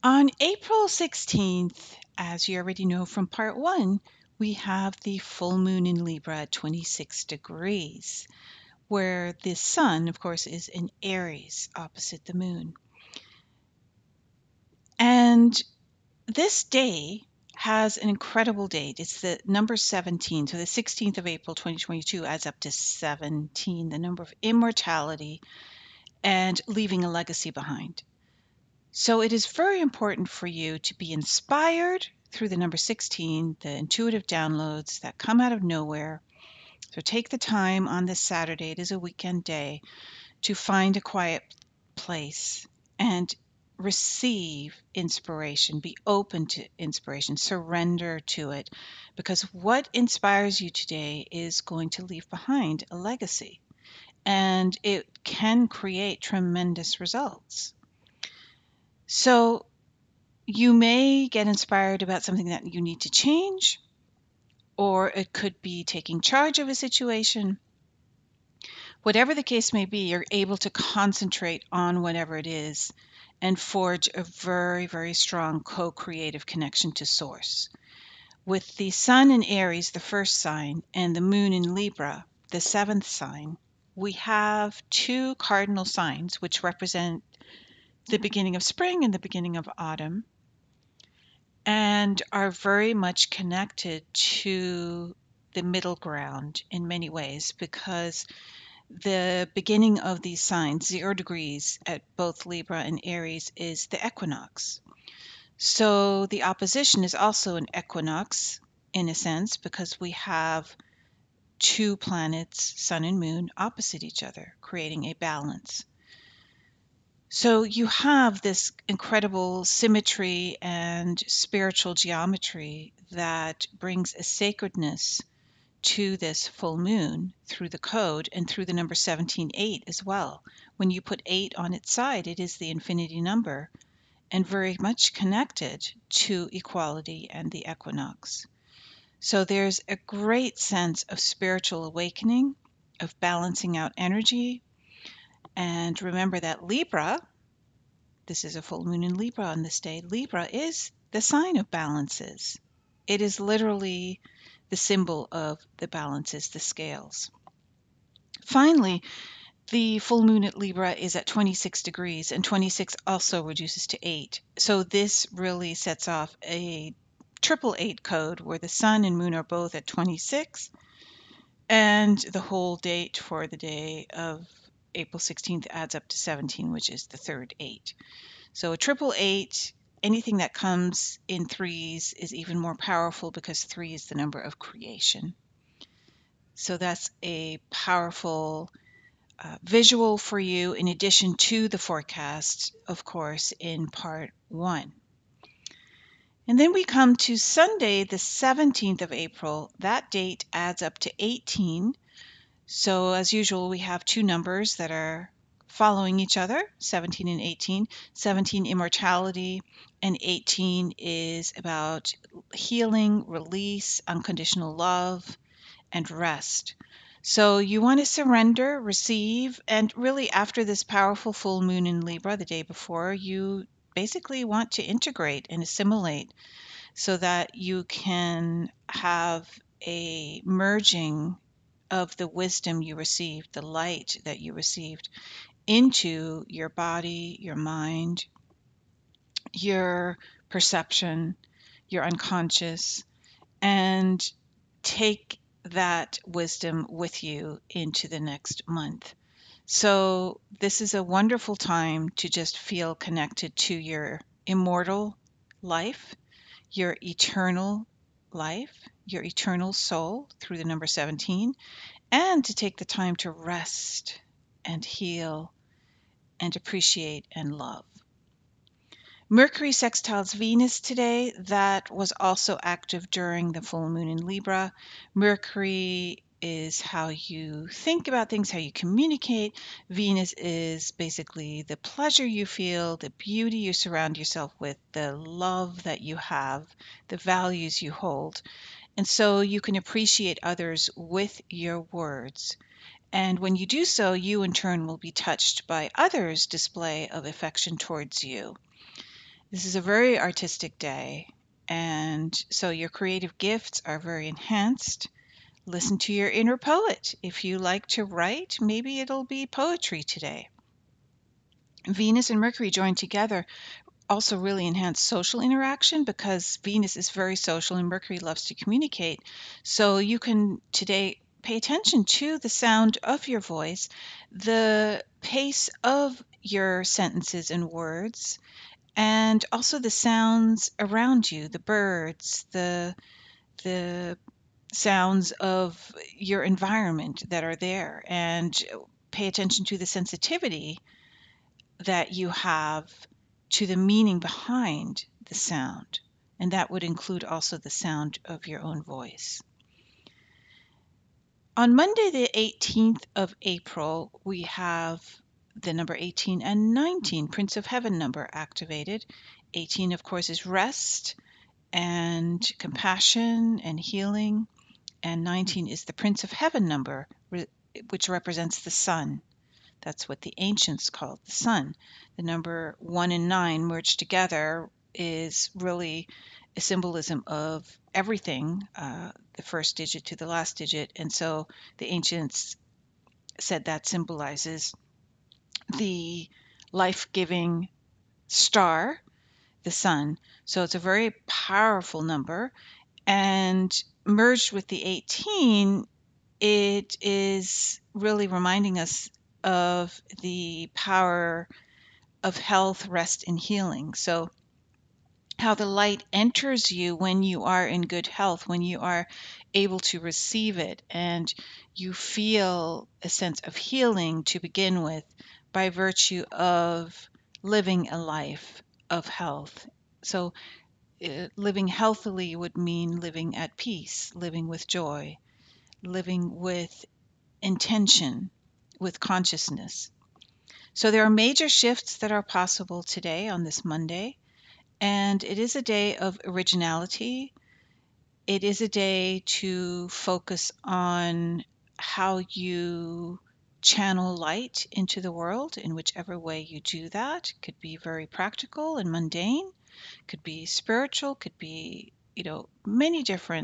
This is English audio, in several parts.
On April 16th, as you already know from part one, we have the full moon in Libra at 26 degrees, where the sun, of course, is in Aries opposite the moon. And this day has an incredible date. It's the number 17. So the 16th of April 2022 adds up to 17, the number of immortality and leaving a legacy behind. So it is very important for you to be inspired through the number 16, the intuitive downloads that come out of nowhere. So take the time on this Saturday, it is a weekend day, to find a quiet place and receive inspiration. Be open to inspiration, surrender to it, because what inspires you today is going to leave behind a legacy and it can create tremendous results. So you may get inspired about something that you need to change, or it could be taking charge of a situation. Whatever the case may be, you're able to concentrate on whatever it is and forge a very, very strong co creative connection to Source. With the Sun in Aries, the first sign, and the Moon in Libra, the seventh sign, we have two cardinal signs which represent the beginning of spring and the beginning of autumn, and are very much connected to the middle ground in many ways, because the beginning of these signs, 0 degrees at both Libra and Aries, is the equinox. So the opposition is also an equinox in a sense, because we have two planets, Sun and Moon, opposite each other, creating a balance. So you have this incredible symmetry and spiritual geometry that brings a sacredness to this full moon through the code and through the number 17, 8 as well. When you put 8 on its side, it is the infinity number and very much connected to equality and the equinox. So there's a great sense of spiritual awakening, of balancing out energy. And remember that Libra, this is a full moon in Libra on this day. Libra is the sign of balances. It is literally the symbol of the balances, the scales. Finally, the full moon at Libra is at 26 degrees, and 26 also reduces to 8. So this really sets off a triple 8 code where the sun and moon are both at 26, and the whole date for the day of April 16th adds up to 17, which is the third 8. So a triple 8, anything that comes in threes is even more powerful because 3 is the number of creation. So that's a powerful visual for you in addition to the forecast, of course, in part one. And then we come to Sunday, the 17th of April. That date adds up to 18. So as usual, we have two numbers that are following each other, 17 and 18. 17, immortality, and 18 is about healing, release, unconditional love, and rest. So you want to surrender, receive, and really after this powerful full moon in Libra the day before, you basically want to integrate and assimilate so that you can have a merging of the wisdom you received, the light that you received into your body, your mind, your perception, your unconscious, and take that wisdom with you into the next month. So, this is a wonderful time to just feel connected to your immortal life, your eternal life, your eternal soul through the number 17, and to take the time to rest and heal and appreciate and love. Mercury sextiles Venus today. That was also active during the full moon in Libra. Mercury is how you think about things, how you communicate. Venus is basically the pleasure you feel, the beauty you surround yourself with, the love that you have, the values you hold. And so you can appreciate others with your words. And when you do so, you in turn will be touched by others' display of affection towards you. This is a very artistic day, and so your creative gifts are very enhanced. Listen to your inner poet. If you like to write, maybe it'll be poetry today. Venus and Mercury joined together also really enhance social interaction because Venus is very social and Mercury loves to communicate. So you can today pay attention to the sound of your voice, the pace of your sentences and words, and also the sounds around you, the birds, the sounds of your environment that are there, and pay attention to the sensitivity that you have to the meaning behind the sound. And that would include also the sound of your own voice. On Monday, the 18th of April, we have the number 18 and 19, Prince of Heaven number activated. 18, of course, is rest and compassion and healing. And 19 is the Prince of Heaven number, which represents the sun. That's what the ancients called the sun. The number 1 and 9 merged together is really a symbolism of everything, the first digit to the last digit. And so the ancients said that symbolizes the life giving star, the sun. So it's a very powerful number. And merged with the 18, it is really reminding us of the power of health, rest, and healing. So, how the light enters you when you are in good health, when you are able to receive it, and you feel a sense of healing to begin with by virtue of living a life of health. So, living healthily would mean living at peace, living with joy, living with intention, with consciousness. So there are major shifts that are possible today on this Monday, and it is a day of originality. It is a day to focus on how you channel light into the world in whichever way you do that. Could be very practical and mundane, could be spiritual, could be, many different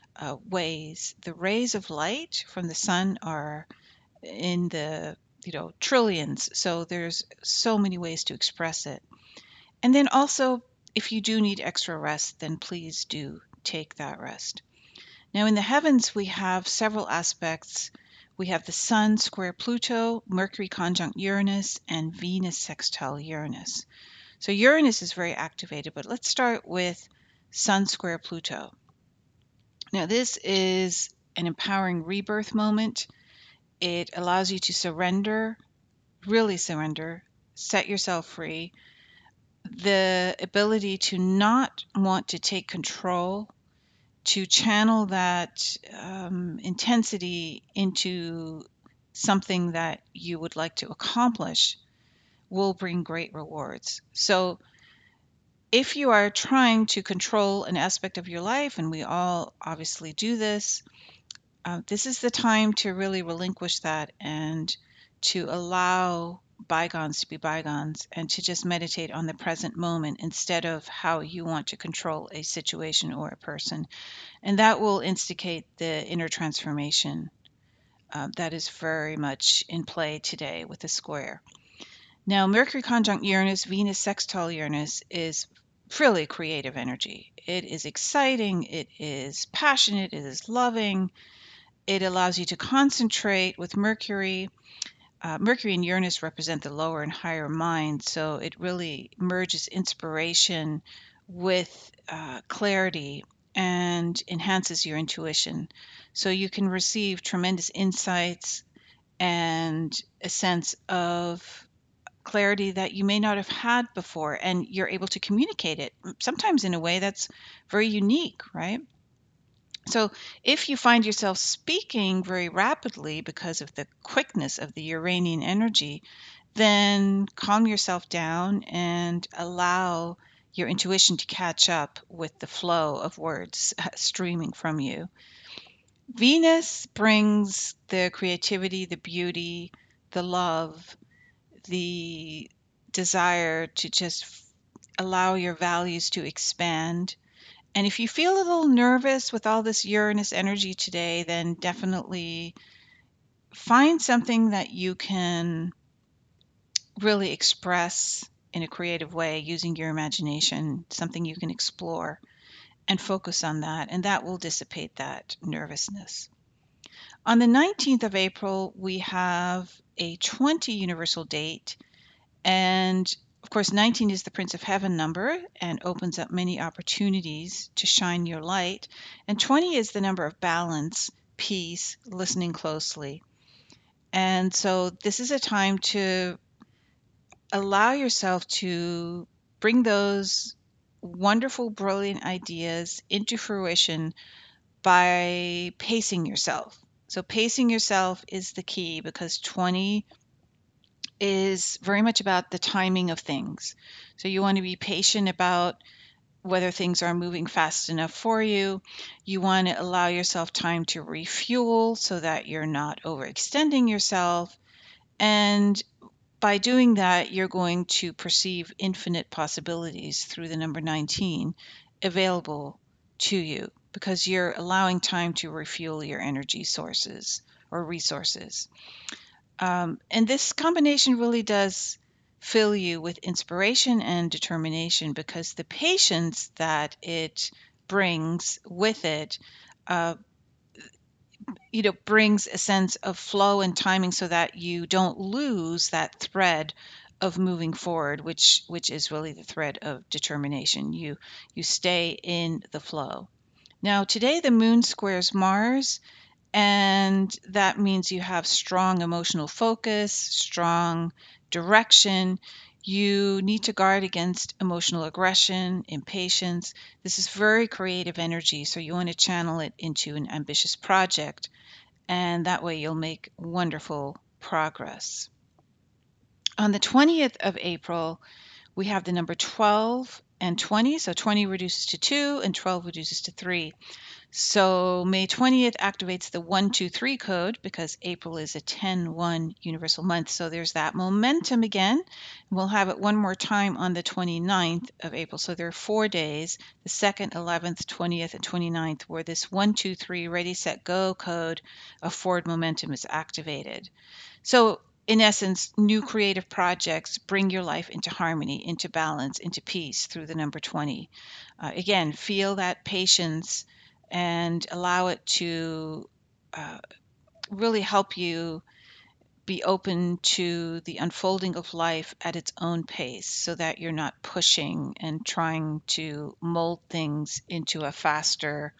ways. The rays of light from the sun are in the trillions, so there's so many ways to express it. And then also, if you do need extra rest, then please do take that rest. Now in the heavens we have several aspects. We have the sun square Pluto, Mercury conjunct Uranus, and Venus sextile Uranus. So Uranus is very activated, but let's start with sun square Pluto. Now this is an empowering rebirth moment. It allows you to surrender, really surrender, set yourself free. The ability to not want to take control, to channel that intensity into something that you would like to accomplish will bring great rewards. So, if you are trying to control an aspect of your life, and we all obviously do this, this is the time to really relinquish that and to allow bygones to be bygones and to just meditate on the present moment instead of how you want to control a situation or a person. And that will instigate the inner transformation that is very much in play today with the square. Now, Mercury conjunct Uranus, Venus sextile Uranus is really creative energy. It is exciting, it is passionate, it is loving. It allows you to concentrate with Mercury. Mercury and Uranus represent the lower and higher mind, so it really merges inspiration with clarity and enhances your intuition. So you can receive tremendous insights and a sense of clarity that you may not have had before, and you're able to communicate it sometimes in a way that's very unique, right? So, if you find yourself speaking very rapidly because of the quickness of the Uranian energy, then calm yourself down and allow your intuition to catch up with the flow of words streaming from you. Venus brings the creativity, the beauty, the love, the desire to just allow your values to expand. And if you feel a little nervous with all this Uranus energy today, then definitely find something that you can really express in a creative way using your imagination, something you can explore and focus on that, and that will dissipate that nervousness. On the 19th of April, we have a 20 universal date, and of course, 19 is the Prince of Heaven number and opens up many opportunities to shine your light. And 20 is the number of balance, peace, listening closely. And so this is a time to allow yourself to bring those wonderful, brilliant ideas into fruition by pacing yourself. So, pacing yourself is the key because 20 is very much about the timing of things. So, you want to be patient about whether things are moving fast enough for you. You want to allow yourself time to refuel so that you're not overextending yourself. And by doing that, you're going to perceive infinite possibilities through the number 19 available to you because you're allowing time to refuel your energy sources or resources. And this combination really does fill you with inspiration and determination because the patience that it brings with it uh, brings a sense of flow and timing so that you don't lose that thread of moving forward, which is really the thread of determination. You stay in the flow. Now today the moon squares Mars, and that means you have strong emotional focus, strong direction. You need to guard against emotional aggression, impatience. This is very creative energy, so you want to channel it into an ambitious project, and that way you'll make wonderful progress. On the 20th of April, we have the number 12 and 20. So 20 reduces to 2 and 12 reduces to 3. So May 20th activates the 123 code because April is a 10-1 universal month. So there's that momentum again. We'll have it one more time on the 29th of April. So there are 4 days, the 2nd, 11th, 20th, and 29th, where this 123 ready, set, go code of forward momentum is activated. So in essence, new creative projects bring your life into harmony, into balance, into peace through the number 20. Again, feel that patience and allow it to uh, really help you be open to the unfolding of life at its own pace so that you're not pushing and trying to mold things into a faster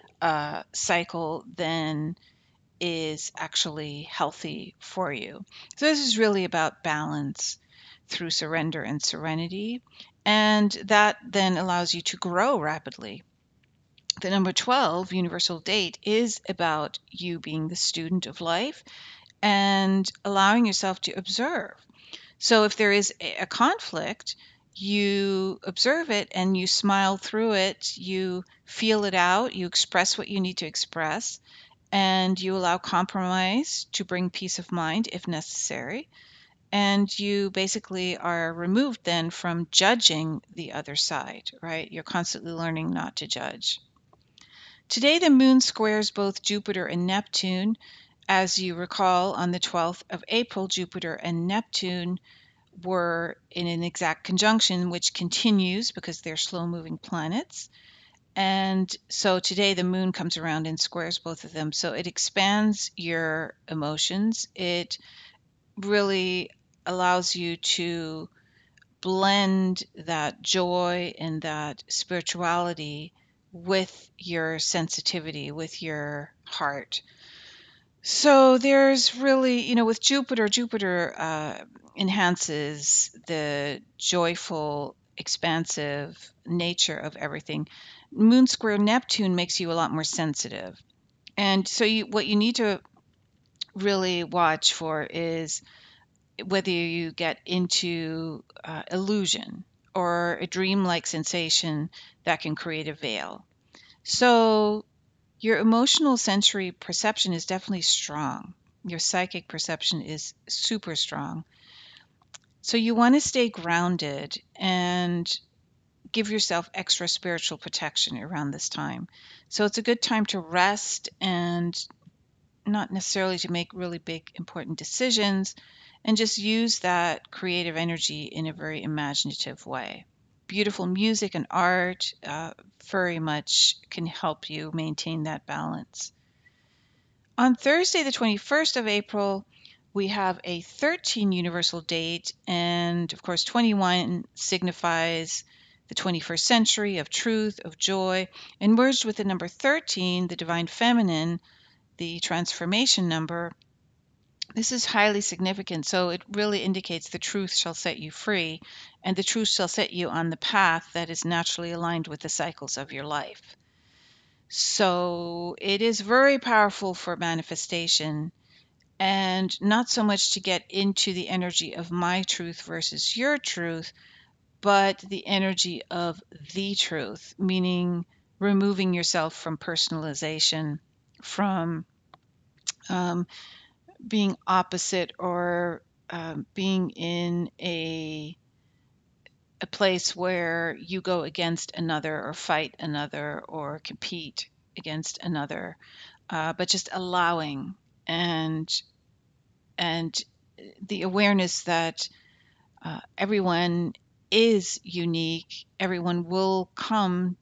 cycle than is actually healthy for you. So, this is really about balance through surrender and serenity. And that then allows you to grow rapidly. The number 12, universal date, is about you being the student of life and allowing yourself to observe. So, if there is a conflict, you observe it and you smile through it, you feel it out, you express what you need to express, and you allow compromise to bring peace of mind if necessary. And you basically are removed then from judging the other side, right? You're constantly learning not to judge. Today, the moon squares both Jupiter and Neptune. As you recall, on the 12th of April, Jupiter and Neptune were in an exact conjunction, which continues because they're slow moving planets. And so today the moon comes around and squares both of them. So it expands your emotions. It really allows you to blend that joy and that spirituality with your sensitivity, with your heart. So there's really, with Jupiter, enhances the joyful, expansive nature of everything. Moon square Neptune makes you a lot more sensitive. And so what you need to really watch for is whether you get into illusion or a dreamlike sensation that can create a veil. So your emotional sensory perception is definitely strong. Your psychic perception is super strong. So you want to stay grounded and give yourself extra spiritual protection around this time. So it's a good time to rest and not necessarily to make really big, important decisions, and just use that creative energy in a very imaginative way. Beautiful music and art very much can help you maintain that balance. On Thursday, the 21st of April, we have a 13 universal date, and of course, 21 signifies the 21st century of truth, of joy, and merged with the number 13, the divine feminine, the transformation number. This is highly significant. So it really indicates the truth shall set you free, and the truth shall set you on the path that is naturally aligned with the cycles of your life. So it is very powerful for manifestation, and not so much to get into the energy of my truth versus your truth, but the energy of the truth, meaning removing yourself from personalization, from being opposite, or being in a place where you go against another or fight another or compete against another, but just allowing, and and the awareness that everyone is unique. Everyone will come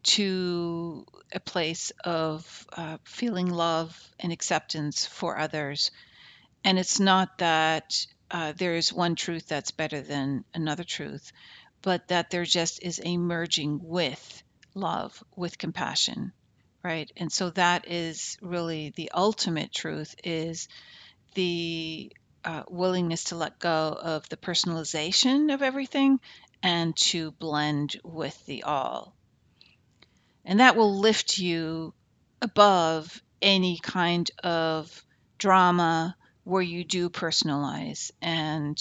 to a place of feeling love and acceptance for others. And it's not that there is one truth that's better than another truth, but that there just is a merging with love, with compassion, right? And so that is really the ultimate truth, is the willingness to let go of the personalization of everything and to blend with the all. And that will lift you above any kind of drama where you do personalize and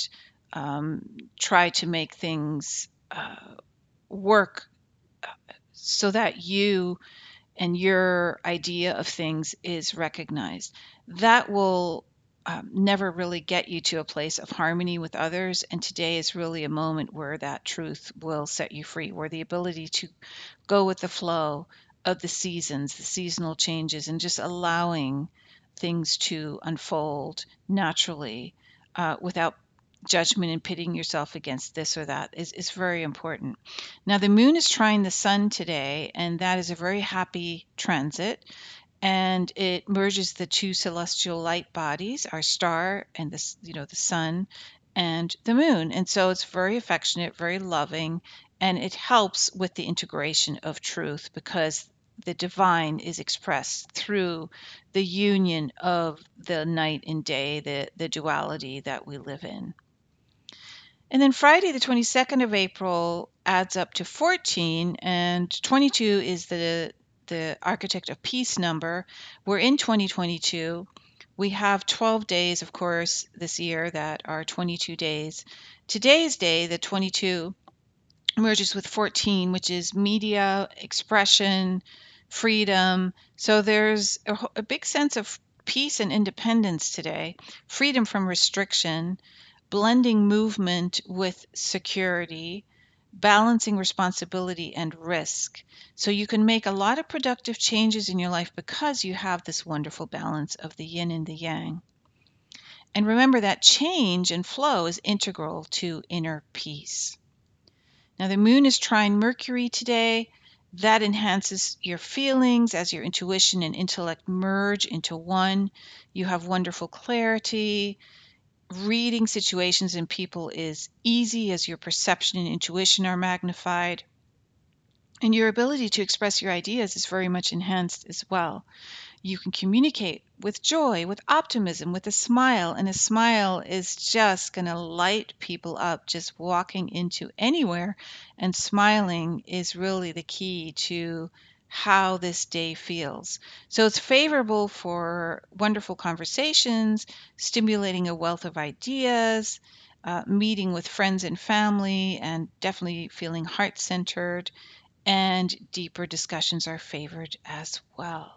try to make things work so that you and your idea of things is recognized. That will never really get you to a place of harmony with others. And today is really a moment where that truth will set you free, where the ability to go with the flow of the seasons, the seasonal changes, and just allowing things to unfold naturally without judgment and pitting yourself against this or that is very important. Now, the moon is trine the sun today, and that is a very happy transit. And it merges the two celestial light bodies, our star and the sun and the moon. And so it's very affectionate, very loving, and it helps with the integration of truth, because the divine is expressed through the union of the night and day, the duality that we live in. And then Friday, the 22nd of April, adds up to 14, and 22 is the architect of peace number. We're in 2022. We have 12 days, of course, this year that are 22 days. Today's day, the 22, merges with 14, which is media, expression, freedom. So there's a big sense of peace and independence today, freedom from restriction, blending movement with security, balancing responsibility and risk. So you can make a lot of productive changes in your life because you have this wonderful balance of the yin and the yang. And remember that change and flow is integral to inner peace. Now, the moon is trine Mercury today. That enhances your feelings as your intuition and intellect merge into one. You have wonderful clarity. Reading situations and people is easy as your perception and intuition are magnified. And your ability to express your ideas is very much enhanced as well. You can communicate with joy, with optimism, with a smile, and a smile is just going to light people up. Just walking into anywhere and smiling is really the key to how this day feels. So it's favorable for wonderful conversations, stimulating a wealth of ideas, meeting with friends and family, and definitely feeling heart centered, and deeper discussions are favored as well.